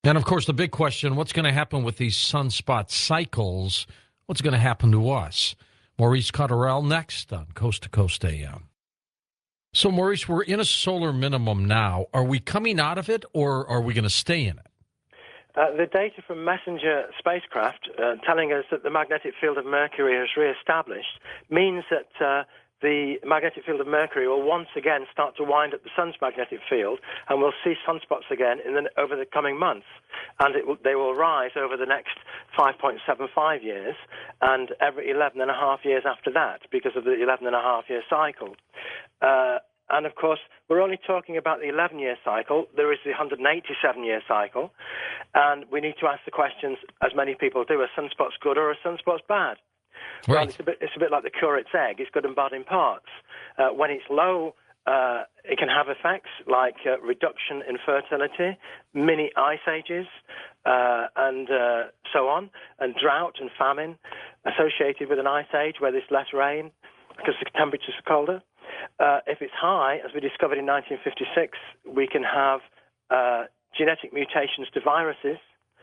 And of course, the big question, what's going to happen with these sunspot cycles? What's going to happen to us? Maurice Cotterell next on Coast to Coast AM. So, Maurice, we're in a solar minimum now. Are we coming out of it, or are we going to stay in it? The data from Messenger spacecraft telling us that the magnetic field of Mercury is re-established means that the magnetic field of Mercury will once again start to wind up the sun's magnetic field, and we'll see sunspots again over the coming months. And they will rise over the next 5.75 years and every 11.5 years after that because of the 11.5-year cycle. And, of course, we're only talking about the 11-year cycle. There is the 187-year cycle. And we need to ask the questions, as many people do, are sunspots good or are sunspots bad? Right. Well, it's a bit like the curate's egg. It's good and bad in parts. When it's low, it can have effects like reduction in fertility, mini ice ages, and so on, and drought and famine associated with an ice age where there's less rain because the temperatures are colder. If it's high, as we discovered in 1956, we can have genetic mutations to viruses,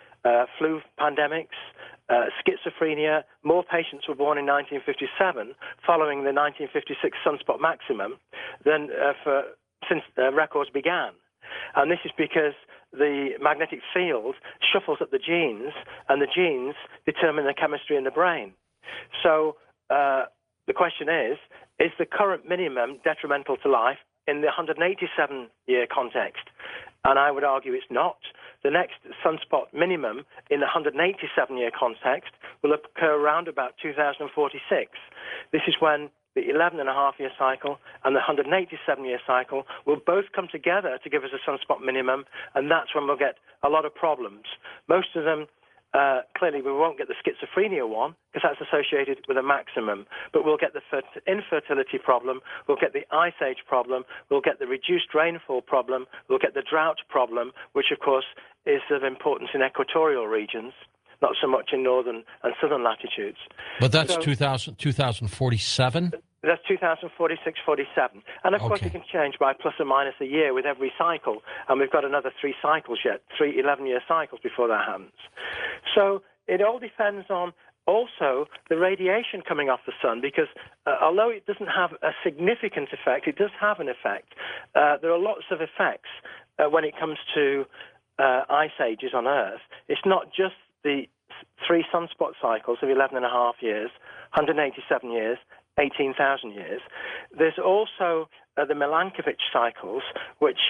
flu pandemics, schizophrenia. More patients were born in 1957 following the 1956 sunspot maximum than since records began. And this is because the magnetic field shuffles up the genes, and the genes determine the chemistry in the brain. So the question is the current minimum detrimental to life in the 187-year context? And I would argue it's not. The next sunspot minimum in the 187-year context will occur around about 2046. This is when the 11.5-year cycle and the 187-year cycle will both come together to give us a sunspot minimum, and that's when we'll get a lot of problems. Most of them, clearly we won't get the schizophrenia one because that's associated with a maximum, but we'll get the infertility problem, we'll get the ice age problem, we'll get the reduced rainfall problem, we'll get the drought problem, which of course is of importance in equatorial regions, not so much in northern and southern latitudes. But that's 2047? That's 2046, 47. And of course it can change by plus or minus a year with every cycle. And we've got another 3 cycles yet, 3 11-year cycles before that happens. So it all depends on also the radiation coming off the sun, because although it doesn't have a significant effect, it does have an effect. There are lots of effects when it comes to ice ages on Earth. It's not just the 3 sunspot cycles of 11.5 years, 187 years, 18,000 years. There's also the Milankovitch cycles, which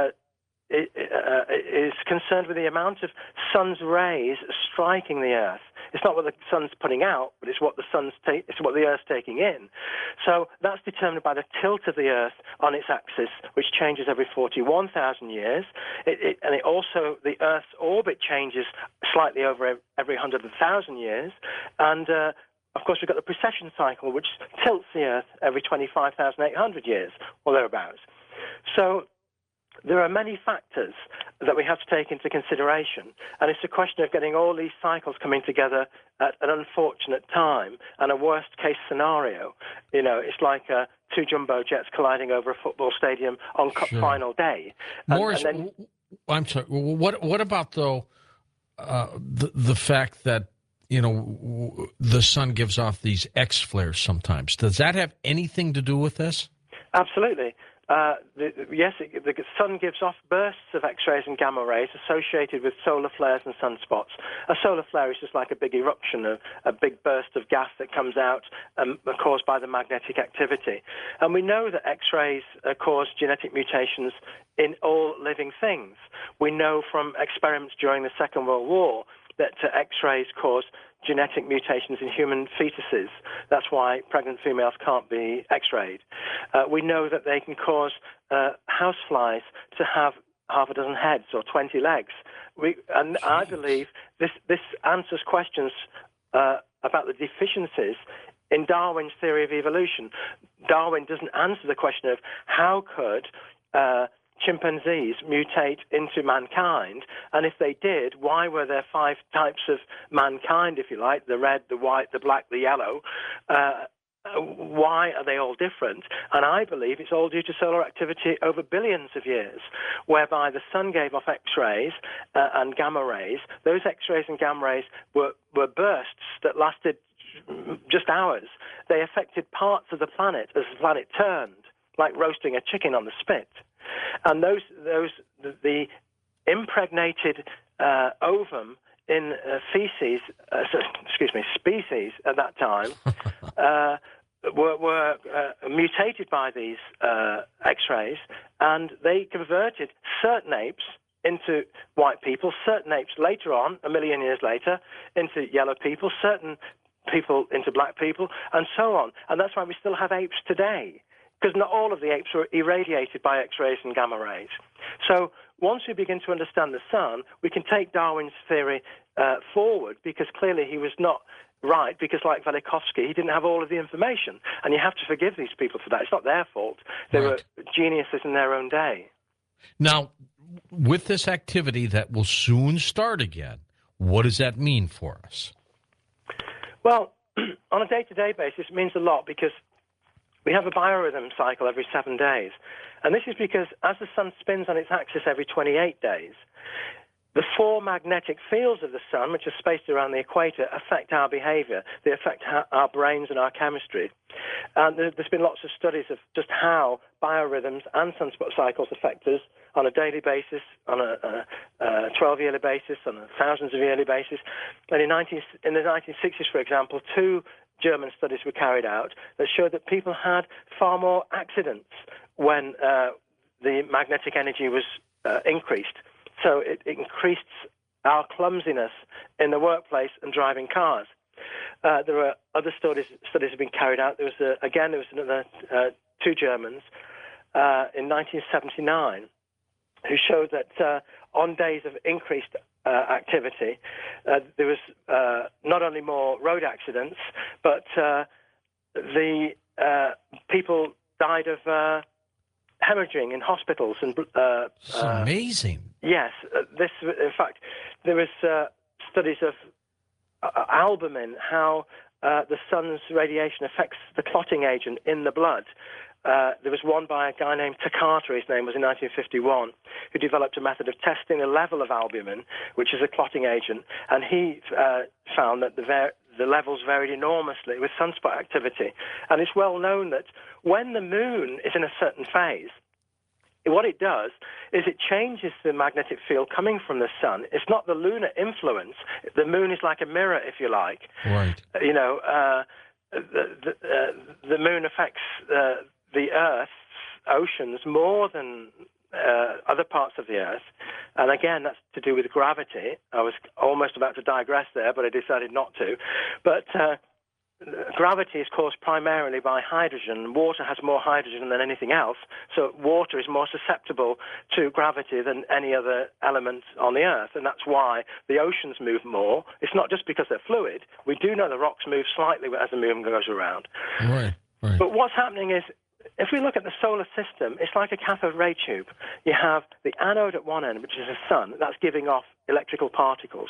is concerned with the amount of sun's rays striking the Earth. It's not what the sun's putting out, but it's what the Earth's taking in. So that's determined by the tilt of the Earth on its axis, which changes every 41,000 years. And also the Earth's orbit changes slightly over every 100,000 years. And of course, we've got the precession cycle, which tilts the Earth every 25,800 years, or thereabouts. So there are many factors that we have to take into consideration, and it's a question of getting all these cycles coming together at an unfortunate time and a worst-case scenario. You know, it's like 2 jumbo jets colliding over a football stadium on Cup final day. Morris, I'm sorry. What about, though, the fact that, you know, the sun gives off these X flares sometimes? Does that have anything to do with this? Absolutely. Yes, the sun gives off bursts of X-rays and gamma rays associated with solar flares and sunspots. A solar flare is just like a big eruption, a big burst of gas that comes out caused by the magnetic activity. And we know that X-rays cause genetic mutations in all living things. We know from experiments during the Second World War that X-rays cause genetic mutations in human fetuses. That's why pregnant females can't be X-rayed. We know that they can cause houseflies to have half a dozen heads or 20 legs. I believe this answers questions about the deficiencies in Darwin's theory of evolution. Darwin doesn't answer the question of how could chimpanzees mutate into mankind, and if they did, why were there 5 types of mankind, if you like, the red, the white, the black, the yellow, why are they all different? And I believe it's all due to solar activity over billions of years, whereby the sun gave off X-rays and gamma rays. Those X-rays and gamma rays were bursts that lasted just hours. They affected parts of the planet as the planet turned, like roasting a chicken on the spit. And the impregnated ovum in species at that time were mutated by these X-rays, and they converted certain apes into white people, certain apes later on, a million years later, into yellow people, certain people into black people, and so on. And that's why we still have apes today, because not all of the apes were irradiated by X-rays and gamma rays. So once we begin to understand the sun, we can take Darwin's theory forward, because clearly he was not right, because like Velikovsky, he didn't have all of the information. And you have to forgive these people for that. It's not their fault. They were geniuses in their own day. Now, with this activity that will soon start again, what does that mean for us? Well, on a day-to-day basis, it means a lot, because we have a biorhythm cycle every 7 days. And this is because as the sun spins on its axis every 28 days, the four magnetic fields of the sun, which are spaced around the equator, affect our behavior. They affect our brains and our chemistry. And there's been lots of studies of just how biorhythms and sunspot cycles affect us on a daily basis, on a 12-yearly basis, on a thousands of yearly basis. And in the 1960s, for example, 2 German studies were carried out that showed that people had far more accidents when the magnetic energy was increased. So it increased our clumsiness in the workplace and driving cars. There were other studies have been carried out. There was another 2 Germans in 1979 who showed that on days of increased activity, there was not only more road accidents, but the people died of hemorrhaging in hospitals. And it's amazing. Yes, in fact, there was studies of albumin, how the sun's radiation affects the clotting agent in the blood. There was one by a guy named Takata, his name was, in 1951, who developed a method of testing the level of albumin, which is a clotting agent, and he found that the levels varied enormously with sunspot activity. And it's well known that when the moon is in a certain phase, what it does is it changes the magnetic field coming from the sun. It's not the lunar influence. The moon is like a mirror, if you like. Right. You know, the moon affects the Earth's oceans more than other parts of the Earth. And again, that's to do with gravity. I was almost about to digress there, but I decided not to. But gravity is caused primarily by hydrogen. Water has more hydrogen than anything else, so water is more susceptible to gravity than any other element on the Earth, and that's why the oceans move more. It's not just because they're fluid. We do know the rocks move slightly as the moon goes around. Right. But what's happening is, if we look at the solar system, it's like a cathode ray tube. You have the anode at one end, which is the sun. That's giving off electrical particles.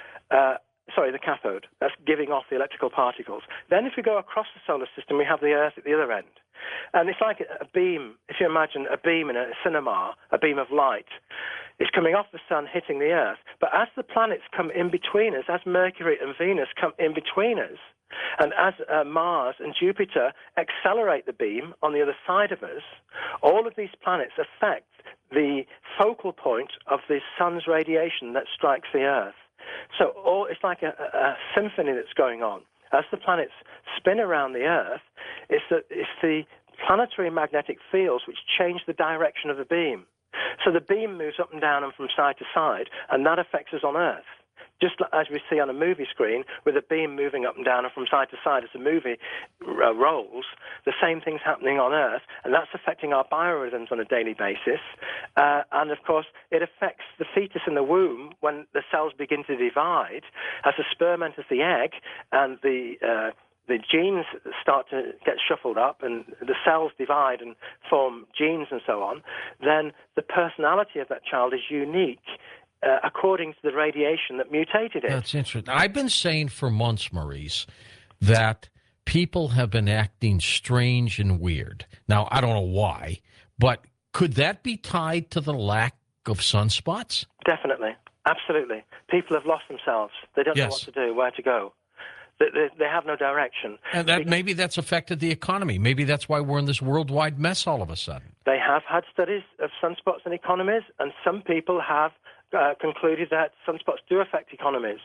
The cathode. That's giving off the electrical particles. Then if we go across the solar system, we have the Earth at the other end. And it's like a beam. If you imagine a beam in a cinema, a beam of light, it's coming off the sun, hitting the Earth. But as the planets come in between us, as Mercury and Venus come in between us, and as Mars and Jupiter accelerate the beam on the other side of us, all of these planets affect the focal point of the sun's radiation that strikes the Earth. So it's like a symphony that's going on. As the planets spin around the Earth, it's the planetary magnetic fields which change the direction of the beam. So the beam moves up and down and from side to side, and that affects us on Earth. Just as we see on a movie screen, with a beam moving up and down and from side to side as the movie rolls, the same thing's happening on Earth, and that's affecting our biorhythms on a daily basis. And, of course, it affects the fetus in the womb when the cells begin to divide. As the sperm enters the egg and the genes start to get shuffled up and the cells divide and form genes and so on, then the personality of that child is unique according to the radiation that mutated it. That's interesting. I've been saying for months, Maurice, that people have been acting strange and weird. Now, I don't know why, but could that be tied to the lack of sunspots? Definitely. Absolutely. People have lost themselves. They don't know what to do, where to go. They have no direction. And maybe that's affected the economy. Maybe that's why we're in this worldwide mess all of a sudden. They have had studies of sunspots in economies, and some people have concluded that sunspots do affect economies.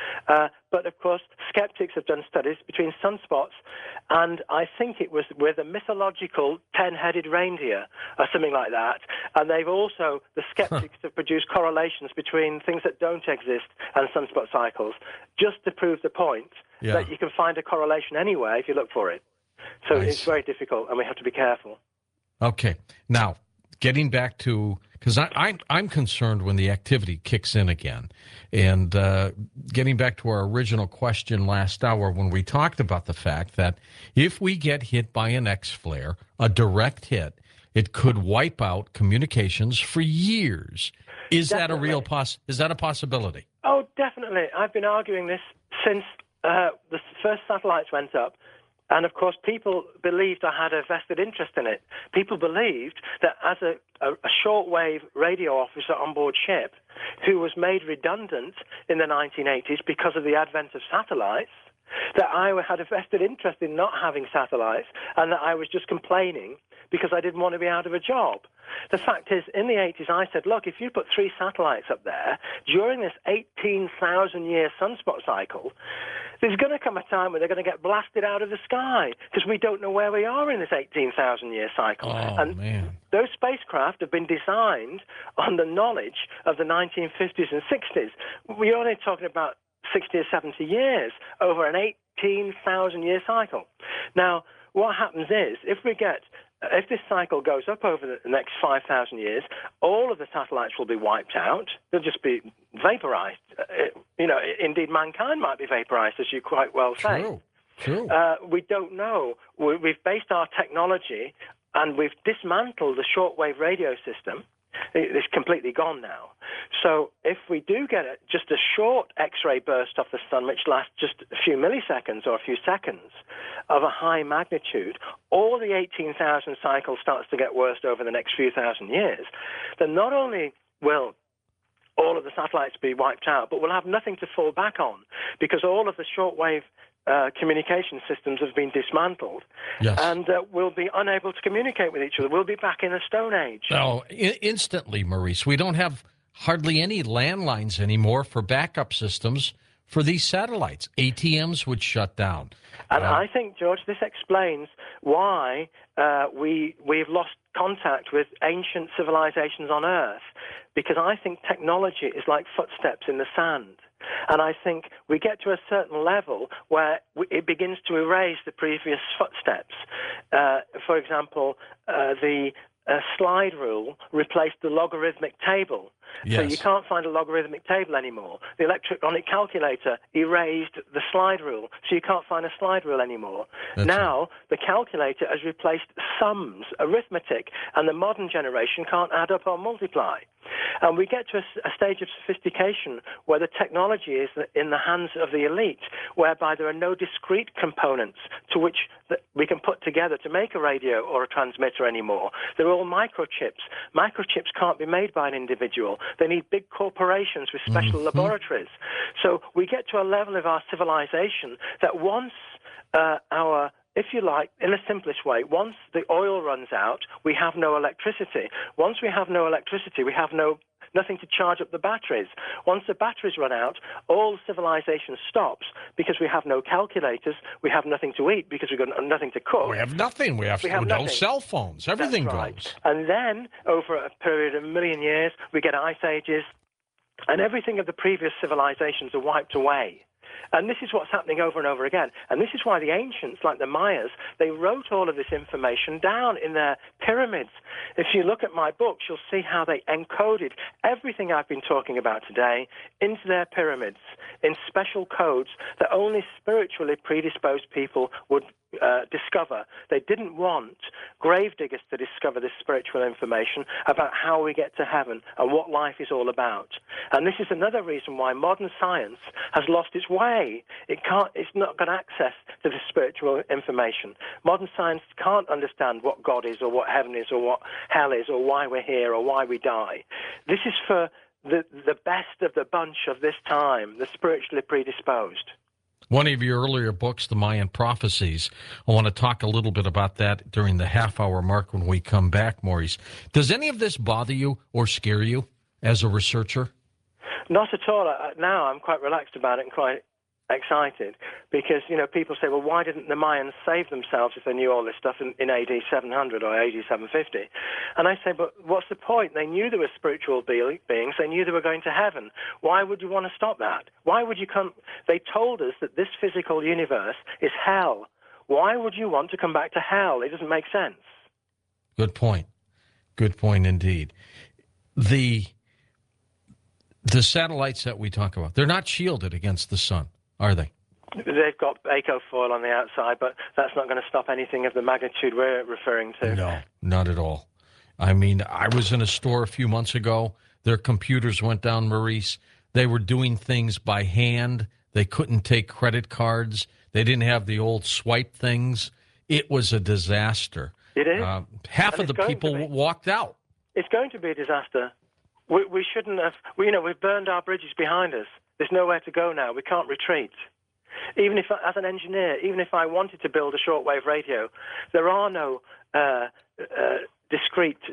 But, of course, skeptics have done studies between sunspots, and I think it was with a mythological 10-headed reindeer or something like that. And they've also, the skeptics have produced correlations between things that don't exist and sunspot cycles, just to prove the point that you can find a correlation anywhere if you look for it. So it's very difficult, and we have to be careful. Okay. Now, getting back to, because I'm concerned when the activity kicks in again. And getting back to our original question last hour when we talked about the fact that if we get hit by an X-flare, a direct hit, it could wipe out communications for years. Is that a real is that a possibility? Oh, definitely. I've been arguing this since the first satellites went up. And, of course, people believed I had a vested interest in it. People believed that as a shortwave radio officer on board ship who was made redundant in the 1980s because of the advent of satellites, that I had a vested interest in not having satellites and that I was just complaining because I didn't want to be out of a job. The fact is, in the 80s, I said, look, if you put 3 satellites up there during this 18,000-year sunspot cycle, there's going to come a time where they're going to get blasted out of the sky because we don't know where we are in this 18,000-year cycle. Man. Those spacecraft have been designed on the knowledge of the 1950s and 60s. We're only talking about 60 or 70 years over an 18,000-year cycle. Now, what happens is, if this cycle goes up over the next 5,000 years, all of the satellites will be wiped out. They'll just be vaporized. Indeed, mankind might be vaporized, as you quite well say. True. We don't know. We've based our technology and we've dismantled the shortwave radio system. It's completely gone now. So if we do get just a short X-ray burst off the sun, which lasts just a few milliseconds or a few seconds of a high magnitude, or the 18,000 cycle starts to get worse over the next few thousand years, then not only will all of the satellites be wiped out, but we'll have nothing to fall back on because all of the shortwave communication systems have been dismantled, and we'll be unable to communicate with each other. We'll be back in a Stone Age. Oh, instantly, Maurice. We don't have hardly any landlines anymore for backup systems for these satellites. ATMs would shut down. And I think, George, this explains why we've lost contact with ancient civilizations on Earth, because I think technology is like footsteps in the sand. And I think we get to a certain level where it begins to erase the previous footsteps. For example, the slide rule replaced the logarithmic table. Yes. So you can't find a logarithmic table anymore. The electronic calculator erased the slide rule, so you can't find a slide rule anymore. Now, the calculator has replaced sums, arithmetic, and the modern generation can't add up or multiply. And we get to a stage of sophistication where the technology is in the hands of the elite, whereby there are no discrete components to which we can put together to make a radio or a transmitter anymore. They're all microchips. Microchips can't be made by an individual. They need big corporations with special laboratories. So we get to a level of our civilization that once if you like, in the simplest way, once the oil runs out, we have no electricity. Once we have no electricity, we have nothing to charge up the batteries. Once the batteries run out, all civilization stops because we have no calculators, we have nothing to eat because we've got nothing to cook. We have nothing. We have no cell phones. Everything goes. And then, over a period of a million years, we get ice ages, and everything of the previous civilizations are wiped away. And this is what's happening over and over again. And this is why the ancients, like the Mayas, they wrote all of this information down in their pyramids. If you look at my books, you'll see how they encoded everything I've been talking about today into their pyramids in special codes that only spiritually predisposed people would discover. They didn't want gravediggers to discover this spiritual information about how we get to heaven and what life is all about. And this is another reason why modern science has lost its way. It's not got access to the spiritual information. Modern science can't understand what God is, or what heaven is, or what hell is, or why we're here, or why we die. This is for the best of the bunch of this time, the spiritually predisposed. One of your earlier books, The Mayan Prophecies, I want to talk a little bit about that during the half-hour mark when we come back, Maurice. Does any of this bother you or scare you as a researcher? Not at all. Now I'm quite relaxed about it and quite excited because, people say, well, why didn't the Mayans save themselves if they knew all this stuff in AD 700 or AD 750? And I say, but what's the point? They knew there were spiritual beings. They knew they were going to heaven. Why would you want to stop that? Why would you come? They told us that this physical universe is hell. Why would you want to come back to hell? It doesn't make sense. Good point. Good point indeed. The satellites that we talk about, they're not shielded against the sun, are they? They've got Baco foil on the outside, but that's not going to stop anything of the magnitude we're referring to. No, not at all. I mean, I was in a store a few months ago. Their computers went down, Maurice. They were doing things by hand. They couldn't take credit cards. They didn't have the old swipe things. It was a disaster. It is. Half of the people walked out. It's going to be a disaster. We shouldn't have. We've burned our bridges behind us. There's nowhere to go now. We can't retreat. Even if, as an engineer, even if I wanted to build a shortwave radio, there are no discrete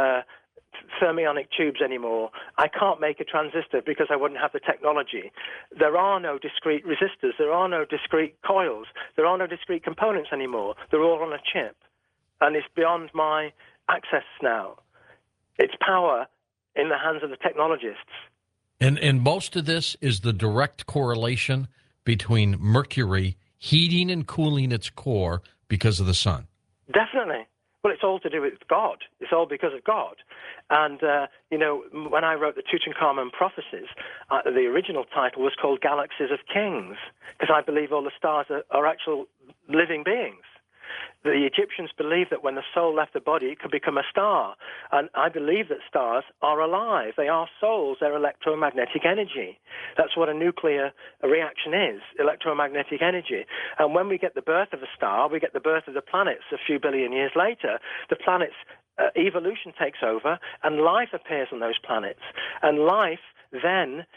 thermionic tubes anymore. I can't make a transistor because I wouldn't have the technology. There are no discrete resistors. There are no discrete coils. There are no discrete components anymore. They're all on a chip. And it's beyond my access now. It's power in the hands of the technologists. And most of this is the direct correlation between Mercury heating and cooling its core because of the sun. Definitely. Well, it's all to do with God. It's all because of God. And, when I wrote the Tutankhamun Prophecies, the original title was called Galaxies of Kings, because I believe all the stars are actual living beings. The Egyptians believed that when the soul left the body, it could become a star. And I believe that stars are alive. They are souls. They're electromagnetic energy. That's what a nuclear reaction is, electromagnetic energy. And when we get the birth of a star, we get the birth of the planets a few billion years later. The planets' evolution takes over, and life appears on those planets. And life then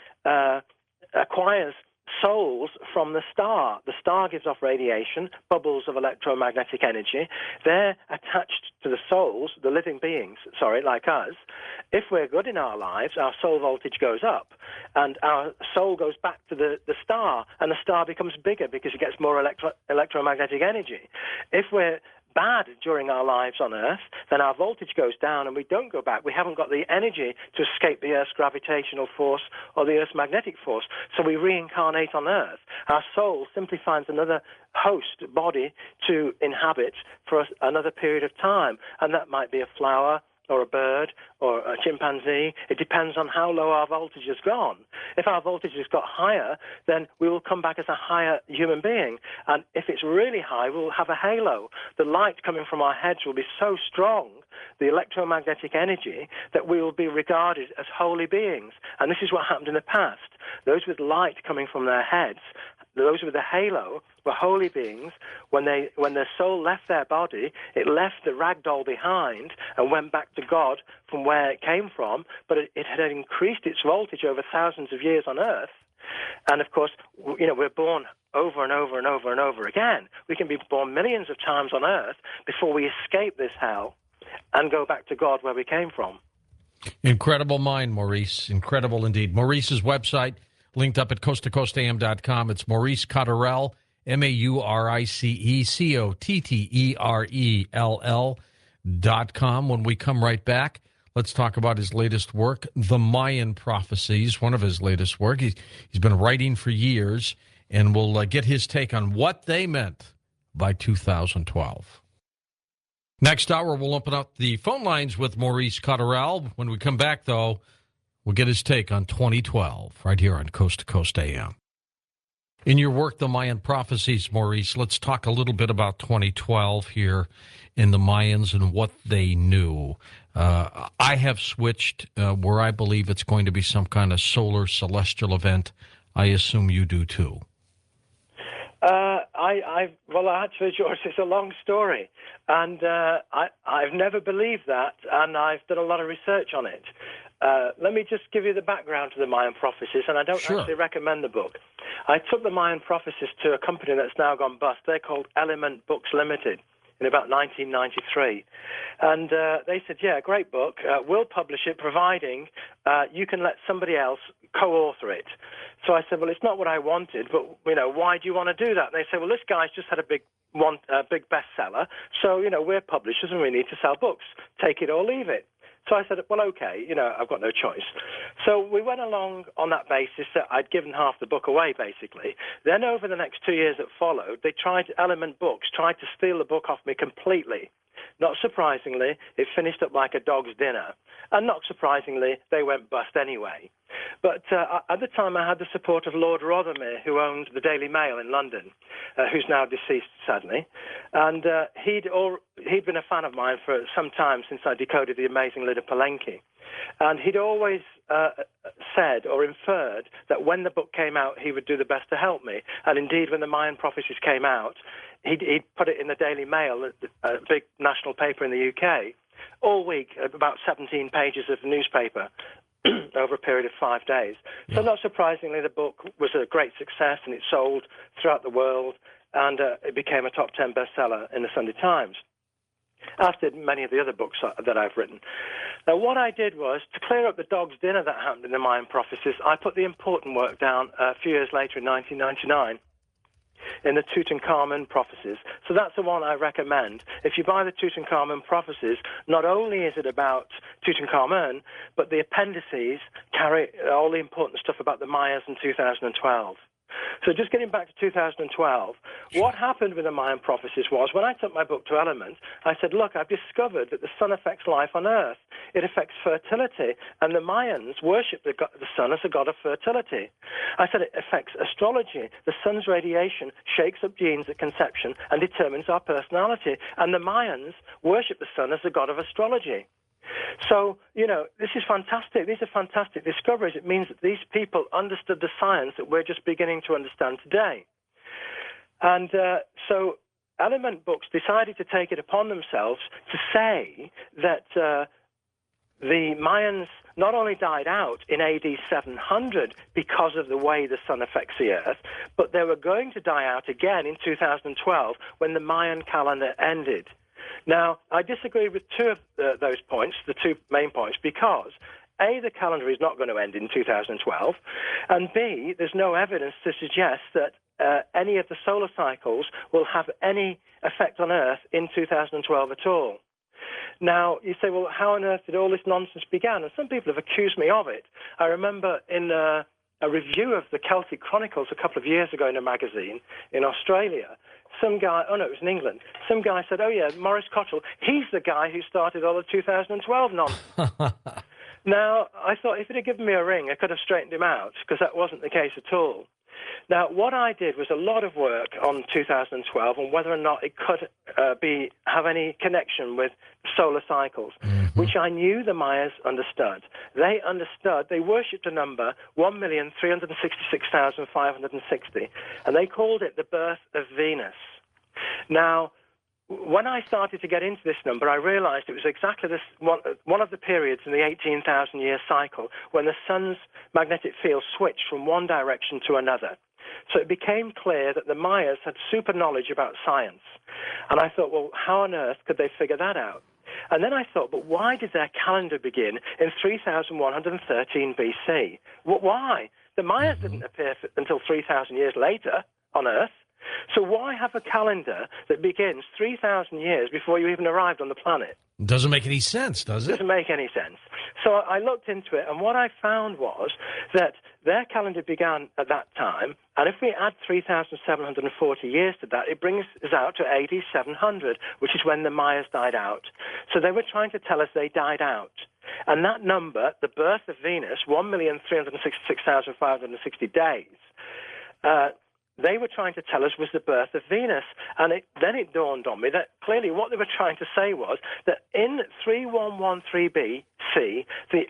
acquires souls from the star. The star gives off radiation, bubbles of electromagnetic energy. They're attached to the souls, the living beings, like us. If we're good in our lives, our soul voltage goes up, and our soul goes back to the star, and the star becomes bigger because it gets more electromagnetic energy. If we're bad during our lives on Earth, then our voltage goes down and we don't go back. We haven't got the energy to escape the Earth's gravitational force or the Earth's magnetic force, so we reincarnate on Earth. Our soul simply finds another host body to inhabit for another period of time, and that might be a flower or a bird or a chimpanzee. It depends on how low our voltage has gone. If our voltage has got higher, then we will come back as a higher human being. And if it's really high, we'll have a halo. The light coming from our heads will be so strong, the electromagnetic energy, that we will be regarded as holy beings. And this is what happened in the past. Those with light coming from their heads, those with a halo, were holy beings. When their soul left their body, it left the ragdoll behind and went back to God from where it came from, but it had increased its voltage over thousands of years on Earth. And of course, we're born over and over and over and over again. We can be born millions of times on Earth before we escape this hell and go back to God where we came from. Incredible mind, Maurice. Incredible indeed. Maurice's website, linked up at coasttocoastam.com. It's Maurice Cotterell, MauriceCotterell.com. When we come right back, let's talk about his latest work, The Mayan Prophecies, one of his latest work. He's been writing for years, and we'll get his take on what they meant by 2012. Next hour, we'll open up the phone lines with Maurice Cotterell. When we come back, though, we'll get his take on 2012 right here on Coast to Coast AM. In your work, The Mayan Prophecies, Maurice, let's talk a little bit about 2012 here in the Mayans and what they knew. I have switched where I believe it's going to be some kind of solar celestial event. I assume you do too. Well, actually, George, it's a long story, and I've never believed that, and I've done a lot of research on it. Let me just give you the background to the Mayan prophecies, and I don't actually recommend the book. I took the Mayan prophecies to a company that's now gone bust. They're called Element Books Limited in about 1993. And they said, yeah, great book. We'll publish it, providing you can let somebody else co-author it. So I said, well, it's not what I wanted, but, why do you want to do that? And they said, well, this guy's just had a big bestseller, so, we're publishers and we need to sell books. Take it or leave it. So I said, well, okay, I've got no choice. So we went along on that basis that I'd given half the book away, basically. Then over the next 2 years that followed, Element Books tried to steal the book off me completely. Not surprisingly, it finished up like a dog's dinner. And not surprisingly, they went bust anyway. But at the time, I had the support of Lord Rothermere, who owned the Daily Mail in London, who's now deceased, sadly. And he'd been a fan of mine for some time since I decoded The Amazing Lyda Palenque. And he'd always said or inferred that when the book came out, he would do the best to help me. And indeed, when the Mayan prophecies came out, he'd put it in the Daily Mail, a big national paper in the UK, all week, about 17 pages of newspaper over a period of 5 days. Yeah. So not surprisingly, the book was a great success, and it sold throughout the world, and it became a top 10 bestseller in the Sunday Times, as did many of the other books that I've written. Now, what I did was, to clear up the dog's dinner that happened in the Mayan prophecies, I put the important work down a few years later in 1999 in the Tutankhamun prophecies. So that's the one I recommend. If you buy the Tutankhamun prophecies, not only is it about Tutankhamun, but the appendices carry all the important stuff about the Mayas in 2012. So just getting back to 2012, what happened with the Mayan prophecies was, when I took my book to Element, I said, look, I've discovered that the sun affects life on Earth. It affects fertility, and the Mayans worship the sun as a god of fertility. I said it affects astrology. The sun's radiation shakes up genes at conception and determines our personality, and the Mayans worship the sun as a god of astrology. So, this is fantastic. These are fantastic discoveries. It means that these people understood the science that we're just beginning to understand today. And so Element Books decided to take it upon themselves to say that the Mayans not only died out in AD 700 because of the way the sun affects the Earth, but they were going to die out again in 2012 when the Mayan calendar ended. Now, I disagree with two of those points, the two main points, because A, the calendar is not going to end in 2012, and B, there's no evidence to suggest that any of the solar cycles will have any effect on Earth in 2012 at all. Now, you say, well, how on earth did all this nonsense begin? And some people have accused me of it. I remember in a review of the Celtic Chronicles a couple of years ago in a magazine in Australia, some guy, it was in England, some guy said, oh yeah, Maurice Cottrell, he's the guy who started all the 2012 nonsense. Now, I thought if it had given me a ring, I could have straightened him out, because that wasn't the case at all. Now, what I did was a lot of work on 2012 on whether or not it could have any connection with solar cycles, which I knew the Mayas understood. They understood. They worshipped a number, 1,366,560, and they called it the birth of Venus. Now, when I started to get into this number, I realized it was exactly this one of the periods in the 18,000-year cycle when the sun's magnetic field switched from one direction to another. So it became clear that the Mayas had super knowledge about science. And I thought, well, how on earth could they figure that out? And then I thought, but why did their calendar begin in 3113 BC? Why? The Mayas didn't appear until 3,000 years later on Earth. So why have a calendar that begins 3,000 years before you even arrived on the planet? Doesn't make any sense, does it? Doesn't make any sense. So I looked into it, and what I found was that their calendar began at that time, and if we add 3,740 years to that, it brings us out to AD 700, which is when the Mayas died out. So they were trying to tell us they died out. And that number, the birth of Venus, 1,366,560 days, they were trying to tell us was the birth of Venus. And then it dawned on me that clearly what they were trying to say was that in 3113 BC,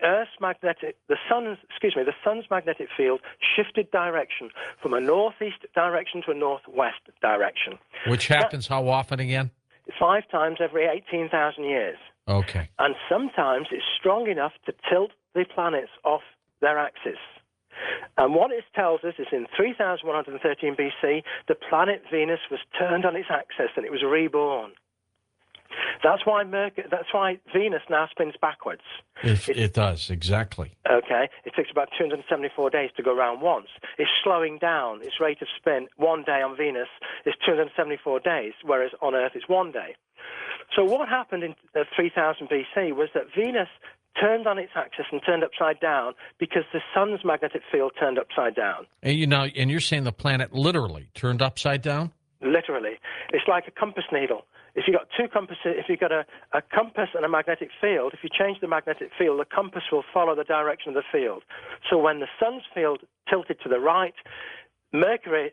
the sun's magnetic field shifted direction from a northeast direction to a northwest direction. Which happens how often again? 5 times every 18,000 years. Okay. And sometimes it's strong enough to tilt the planets off their axis. And what it tells us is in 3113 BC, the planet Venus was turned on its axis and it was reborn. That's why Venus now spins backwards. It does, exactly. Okay. It takes about 274 days to go around once. It's slowing down. Its rate of spin 1 day on Venus is 274 days, whereas on Earth it's 1 day. So what happened in 3000 BC was that Venus turned on its axis and turned upside down because the sun's magnetic field turned upside down. And you're saying the planet literally turned upside down? Literally. It's like a compass needle. If you've got two compasses, if you've got a compass and a magnetic field, if you change the magnetic field, the compass will follow the direction of the field. So when the sun's field tilted to the right, Mercury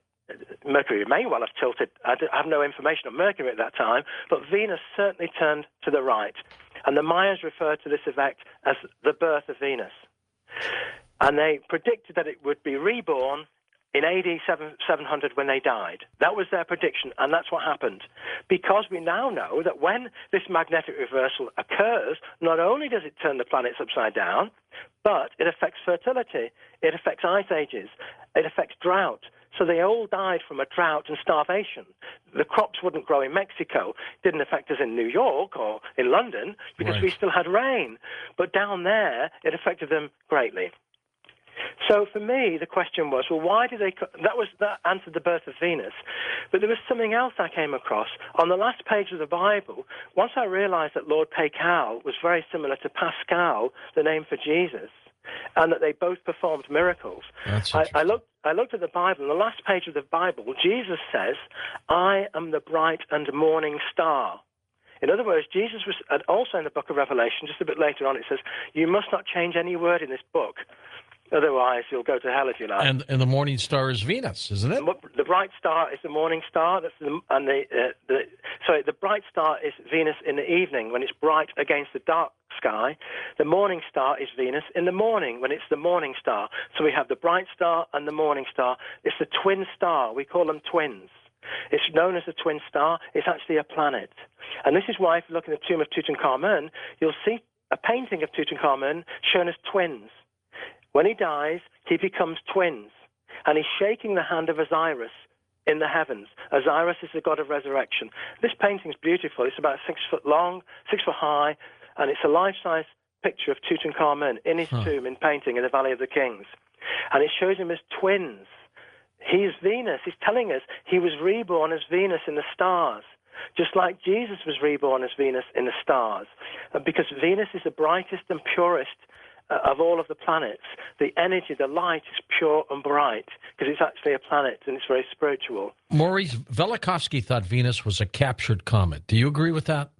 may well have tilted. I have no information on Mercury at that time, but Venus certainly turned to the right. And the Mayans referred to this event as the birth of Venus. And they predicted that it would be reborn in AD 700 when they died. That was their prediction, and that's what happened. Because we now know that when this magnetic reversal occurs, not only does it turn the planets upside down, but it affects fertility, it affects ice ages, it affects drought. So they all died from a drought and starvation. The crops wouldn't grow in Mexico. It didn't affect us in New York or in London because we still had rain. But down there, it affected them greatly. So for me, the question was, well, why did they... That answered the birth of Venus. But there was something else I came across. On the last page of the Bible, once I realized that Lord Pekal was very similar to Pascal, the name for Jesus, and that they both performed miracles, I looked at the Bible, and the last page of the Bible, Jesus says, I am the bright and morning star. In other words, Jesus was, and also in the book of Revelation, just a bit later on, it says, you must not change any word in this book. Otherwise, you'll go to hell if you like. And the morning star is Venus, isn't it? The bright star is the morning star. The bright star is Venus in the evening when it's bright against the dark sky. The morning star is Venus in the morning when it's the morning star. So we have the bright star and the morning star. It's the twin star. We call them twins. It's known as a twin star. It's actually a planet. And this is why, if you look in the tomb of Tutankhamun, you'll see a painting of Tutankhamun shown as twins. When he dies, he becomes twins, and he's shaking the hand of Osiris in the heavens. Osiris is the god of resurrection. This painting's beautiful. It's about 6 foot long, 6 foot high, and it's a life-size picture of Tutankhamun in his tomb in painting in the Valley of the Kings. And it shows him as twins. He is Venus. He's telling us he was reborn as Venus in the stars, just like Jesus was reborn as Venus in the stars. Because Venus is the brightest and purest of all of the planets. The energy, the light is pure and bright because it's actually a planet and it's very spiritual. Maurice, Velikovsky thought Venus was a captured comet. Do you agree with that?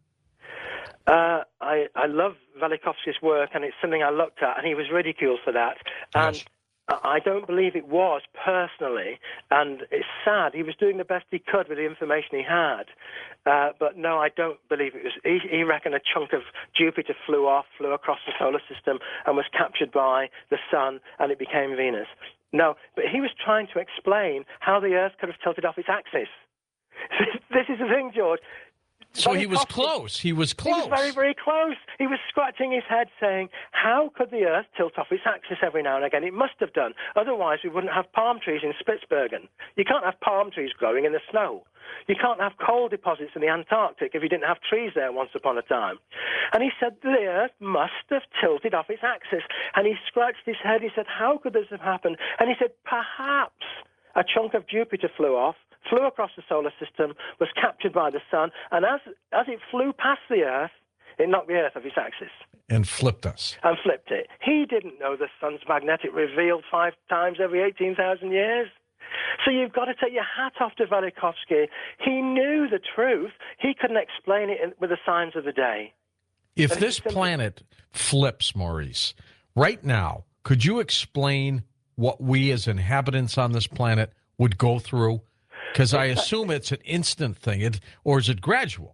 I love Velikovsky's work, and it's something I looked at, and he was ridiculed for that. And yes. I don't believe it was, personally, and it's sad. He was doing the best he could with the information he had. But no, I don't believe it was. He reckoned a chunk of Jupiter flew across the solar system and was captured by the sun, and it became Venus. No, but he was trying to explain how the Earth could have tilted off its axis. This is the thing, George. So he was close. He was close. He was very, very close. He was scratching his head saying, how could the Earth tilt off its axis every now and again? It must have done. Otherwise, we wouldn't have palm trees in Spitsbergen. You can't have palm trees growing in the snow. You can't have coal deposits in the Antarctic if you didn't have trees there once upon a time. And he said the Earth must have tilted off its axis. And he scratched his head. He said, how could this have happened? And he said, perhaps a chunk of Jupiter flew across the solar system, was captured by the sun, and as it flew past the Earth, it knocked the Earth off its axis. And flipped us. And flipped it. He didn't know the sun's magnetic revealed 5 times every 18,000 years. So you've got to take your hat off to Velikovsky. He knew the truth. He couldn't explain it with the signs of the day. If this planet flips, Maurice, right now, could you explain what we as inhabitants on this planet would go through? Because I assume it's an instant thing, or is it gradual?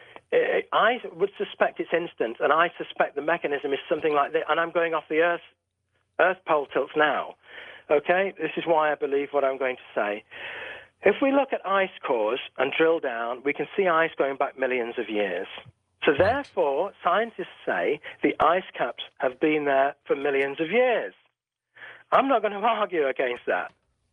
I would suspect it's instant, and I suspect the mechanism is something like that. And I'm going off the Earth pole tilts now. Okay, this is why I believe what I'm going to say. If we look at ice cores and drill down, we can see ice going back millions of years. So therefore, scientists say the ice caps have been there for millions of years. I'm not going to argue against that.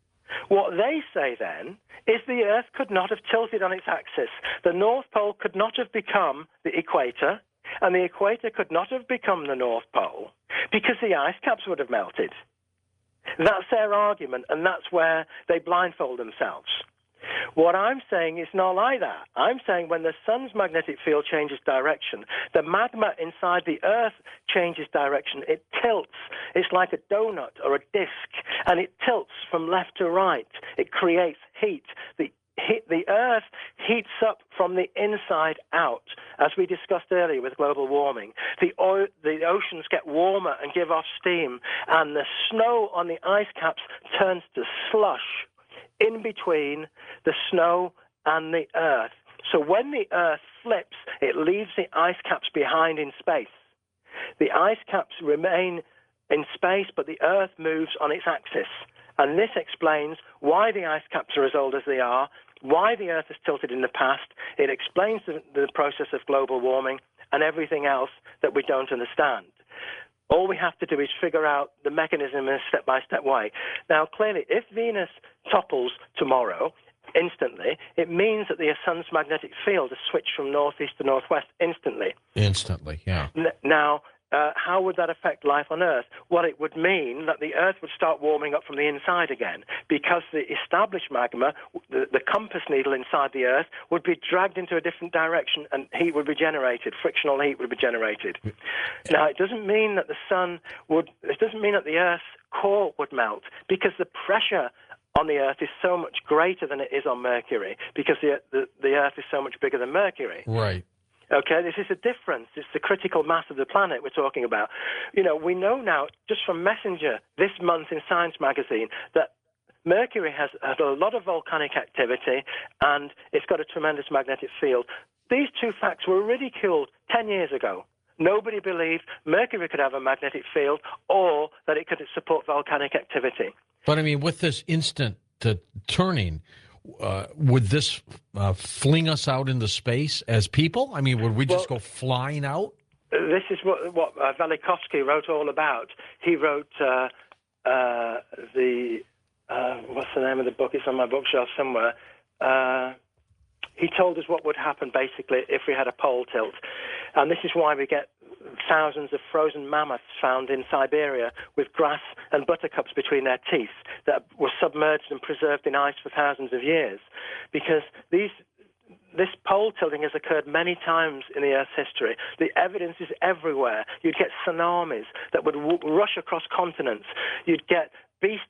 What they say then is the Earth could not have tilted on its axis. The North Pole could not have become the equator, and the equator could not have become the North Pole because the ice caps would have melted. That's their argument, and that's where they blindfold themselves. What I'm saying is not like that. I'm saying when the sun's magnetic field changes direction, the magma inside the Earth changes direction. It tilts. It's like a donut or a disc, and it tilts from left to right. It creates heat. The Earth heats up from the inside out, as we discussed earlier with global warming. The oceans get warmer and give off steam, and the snow on the ice caps turns to slush in between the snow and the Earth. So when the Earth flips, it leaves the ice caps behind in space. The ice caps remain in space, but the Earth moves on its axis. And this explains why the ice caps are as old as they are, why the Earth has tilted in the past. It explains the process of global warming and everything else that we don't understand. All we have to do is figure out the mechanism in a step-by-step way. Now, clearly, if Venus topples tomorrow, instantly, it means that the sun's magnetic field has switched from northeast to northwest instantly. Instantly, yeah. Now, how would that affect life on Earth? Well, it would mean that the Earth would start warming up from the inside again because the established magma, the compass needle inside the Earth, would be dragged into a different direction and heat would be generated, frictional heat would be generated. Now, it doesn't mean that it doesn't mean that the Earth's core would melt because the pressure on the Earth is so much greater than it is on Mercury because the Earth is so much bigger than Mercury. Right. Okay, this is a difference. It's the critical mass of the planet we're talking about. You know, we know now, just from Messenger this month in Science magazine, that Mercury has a lot of volcanic activity and it's got a tremendous magnetic field. These two facts were ridiculed 10 years ago. Nobody believed Mercury could have a magnetic field or that it could support volcanic activity. But, I mean, with this instant turning, would this fling us out into space as people? I mean, would we just go flying out? This is what Velikovsky wrote all about. He wrote what's the name of the book? It's on my bookshelf somewhere. He told us what would happen, basically, if we had a pole tilt. And this is why we get thousands of frozen mammoths found in Siberia with grass and buttercups between their teeth that were submerged and preserved in ice for thousands of years. Because this pole tilting has occurred many times in the Earth's history. The evidence is everywhere. You'd get tsunamis that would rush across continents. You'd get beasts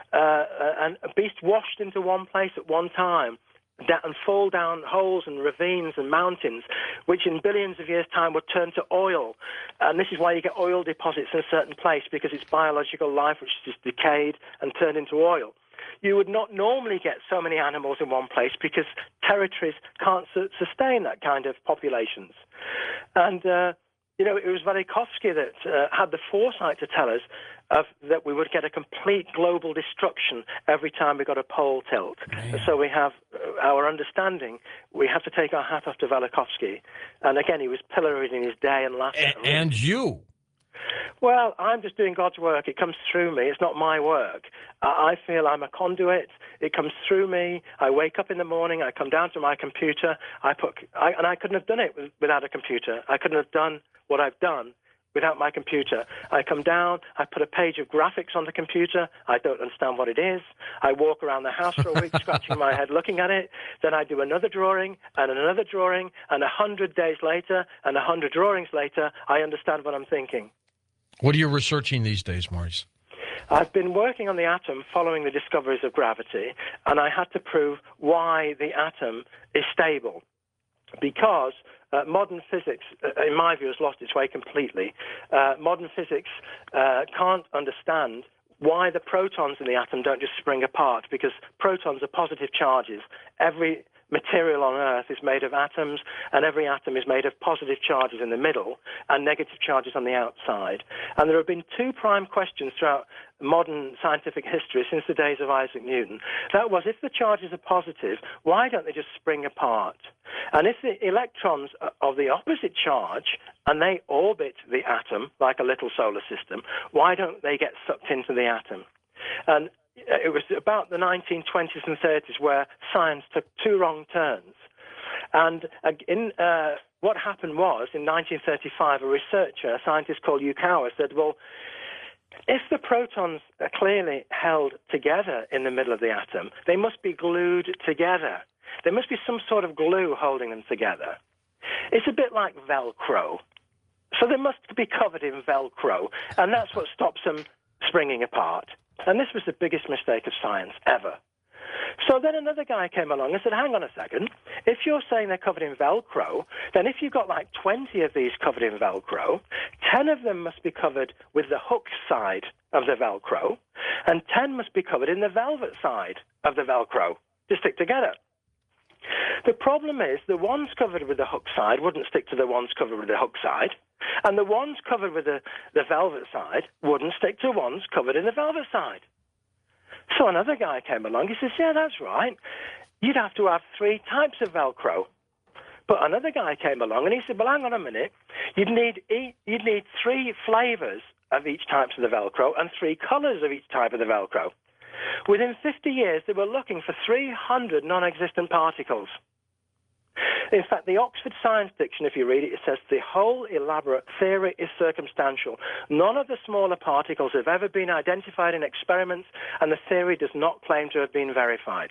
washed into one place at one time and fall down holes and ravines and mountains, which in billions of years' time would turn to oil. And this is why you get oil deposits in a certain place, because it's biological life which is just decayed and turned into oil. You would not normally get so many animals in one place because territories can't sustain that kind of populations. And, it was Velikovsky that had the foresight to tell us that we would get a complete global destruction every time we got a pole tilt. And so we have our understanding. We have to take our hat off to Velikovsky. And again, he was pilloried in his day and last. And you. Well, I'm just doing God's work. It comes through me. It's not my work. I feel I'm a conduit. It comes through me. I wake up in the morning. I come down to my computer. And I couldn't have done it without a computer. I couldn't have done what I've done without my computer. I come down, I put a page of graphics on the computer. I don't understand what it is. I walk around the house for a week scratching my head looking at it. Then I do another drawing and another drawing, and 100 days later and 100 drawings later, I understand what I'm thinking. What are you researching these days, Maurice? I've been working on the atom following the discoveries of gravity, and I had to prove why the atom is stable. Because modern physics, in my view, has lost its way completely. Modern physics can't understand why the protons in the atom don't just spring apart, because protons are positive charges. Every material on Earth is made of atoms, and every atom is made of positive charges in the middle and negative charges on the outside. And there have been two prime questions throughout modern scientific history since the days of Isaac Newton. That was, if the charges are positive, why don't they just spring apart? And if the electrons are of the opposite charge and they orbit the atom like a little solar system, why don't they get sucked into the atom? And it was about the 1920s and 30s where science took two wrong turns. And what happened was, in 1935, a researcher, a scientist called Yukawa, said, well, if the protons are clearly held together in the middle of the atom, they must be glued together. There must be some sort of glue holding them together. It's a bit like Velcro. So they must be covered in Velcro, and that's what stops them springing apart. And this was the biggest mistake of science ever. So then another guy came along and said, hang on a second, if you're saying they're covered in Velcro, then if you've got like 20 of these covered in Velcro, 10 of them must be covered with the hook side of the Velcro, and 10 must be covered in the velvet side of the Velcro to stick together. The problem is the ones covered with the hook side wouldn't stick to the ones covered with the hook side, and the ones covered with the velvet side wouldn't stick to ones covered in the velvet side. So another guy came along, he says, yeah, that's right. You'd have to have 3 types of Velcro. But another guy came along and he said, well, hang on a minute. You'd need 3 flavors of each type of the Velcro and 3 colors of each type of the Velcro. Within 50 years, they were looking for 300 non-existent particles. In fact, the Oxford Science Dictionary, if you read it, it says the whole elaborate theory is circumstantial. None of the smaller particles have ever been identified in experiments, and the theory does not claim to have been verified.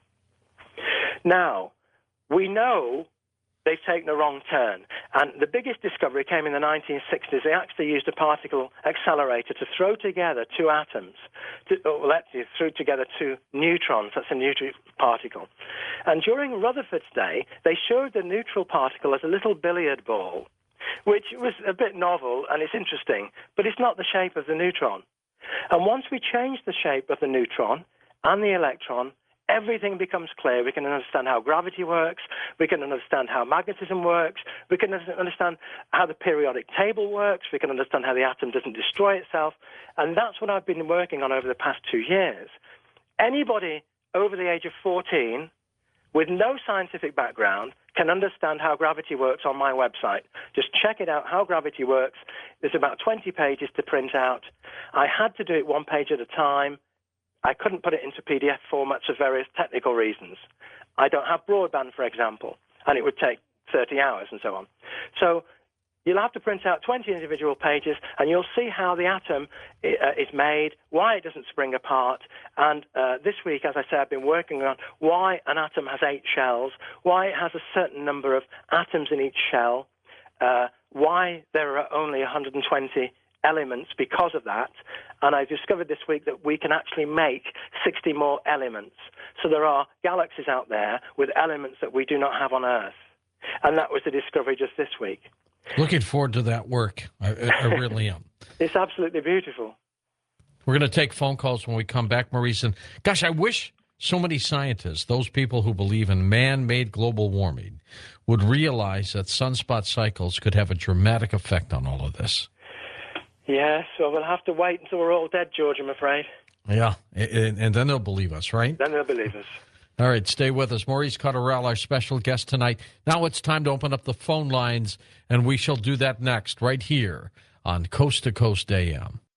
Now, we know they've taken a wrong turn, and the biggest discovery came in the 1960s. They actually used a particle accelerator to throw together 2 atoms, threw together 2 neutrons. That's a neutral particle. And during Rutherford's day, they showed the neutral particle as a little billiard ball, which was a bit novel, and it's interesting, but it's not the shape of the neutron. And once we change the shape of the neutron and the electron, everything becomes clear. We can understand how gravity works. We can understand how magnetism works. We can understand how the periodic table works. We can understand how the atom doesn't destroy itself. And that's what I've been working on over the past 2 years. Anybody over the age of 14 with no scientific background can understand how gravity works on my website. Just check it out, how gravity works. There's about 20 pages to print out. I had to do it 1 page at a time. I couldn't put it into PDF formats for various technical reasons. I don't have broadband, for example, and it would take 30 hours and so on. So you'll have to print out 20 individual pages, and you'll see how the atom is made, why it doesn't spring apart. And this week, as I say, I've been working on why an atom has 8 shells, why it has a certain number of atoms in each shell, why there are only 120 elements because of that. And I discovered this week that we can actually make 60 more elements. So there are galaxies out there with elements that we do not have on Earth. And that was the discovery just this week. Looking forward to that work. I really am. It's absolutely beautiful. We're going to take phone calls when we come back, Maurice. And gosh, I wish so many scientists, those people who believe in man-made global warming, would realize that sunspot cycles could have a dramatic effect on all of this. Yes, well, we'll have to wait until we're all dead, George, I'm afraid. Yeah, and then they'll believe us, right? Then they'll believe us. All right, stay with us. Maurice Cotterell, our special guest tonight. Now it's time to open up the phone lines, and we shall do that next right here on Coast to Coast AM.